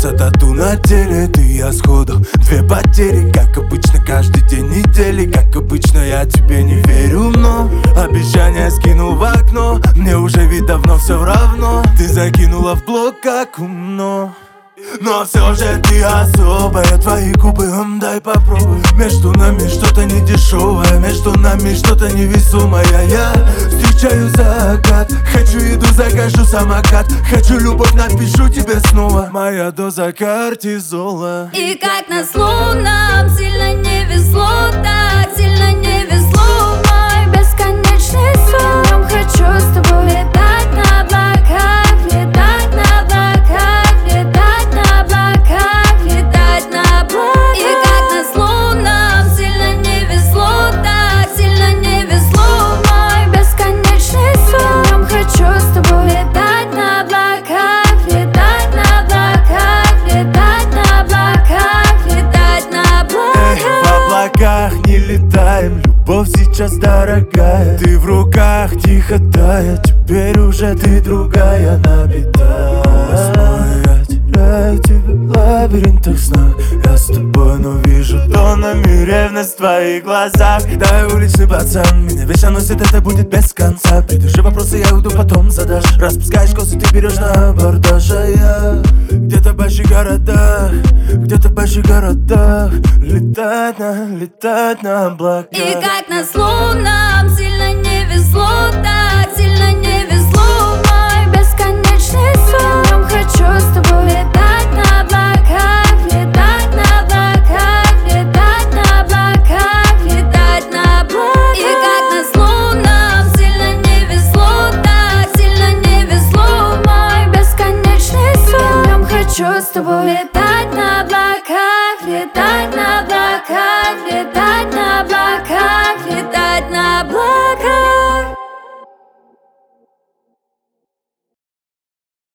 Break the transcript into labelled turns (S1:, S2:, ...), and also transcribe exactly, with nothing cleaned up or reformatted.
S1: Нравится тату на теле, ты и я сходу. Две потери, как обычно, каждый день недели. Как обычно, я тебе не верю, но обещание скинул в окно. Мне уже ведь давно все равно. Ты закинула в блог, как умно. Но все же ты особая, твои губы, м, дай попробуй. Между нами что-то не дешевое, между нами что-то невесомое. Я встречаю закат, хочу еду, закажу самокат. Хочу любовь, напишу тебе снова. Моя доза кортизола.
S2: И как назло нам сильно не везло, так сильно не везло. Мой бесконечный сон, хочу с тобой летать на облаках, летать на облаках, летать на облаках, летать на облаках. И как назло нам сильно не везло, так сильно не везло. Мой бесконечный сон, хочу с тобой летать на облаках, летать на облаках, летать на облаках, летать на облаках.
S1: Эй, в облаках не летаем, любовь сейчас дорогая. Ты в руках тихо тая, теперь уже ты другая. Напиталась, я теряю тебя в лабиринтах снах. Я с тобой, но вижу тоннами ревность в твоих глазах. Да, я уличный пацан, меня вечно носит, это будет без конца. Придуши вопросы, я уйду, потом задашь. Распускаешь косы, ты берешь на абордаж. А я где-то в больших городах, где-то в больших городах. Летать на, летать на облаках.
S2: И как назло нам сильно не везло, так сильно не везло. Мой бесконечный сон, хочу с тобой летать на облаках, летать на облаках, летать на облаках, летать на облаках. И как назло нам сильно не везло, так сильно не везло. Мой бесконечный сон, хочу с тобой летать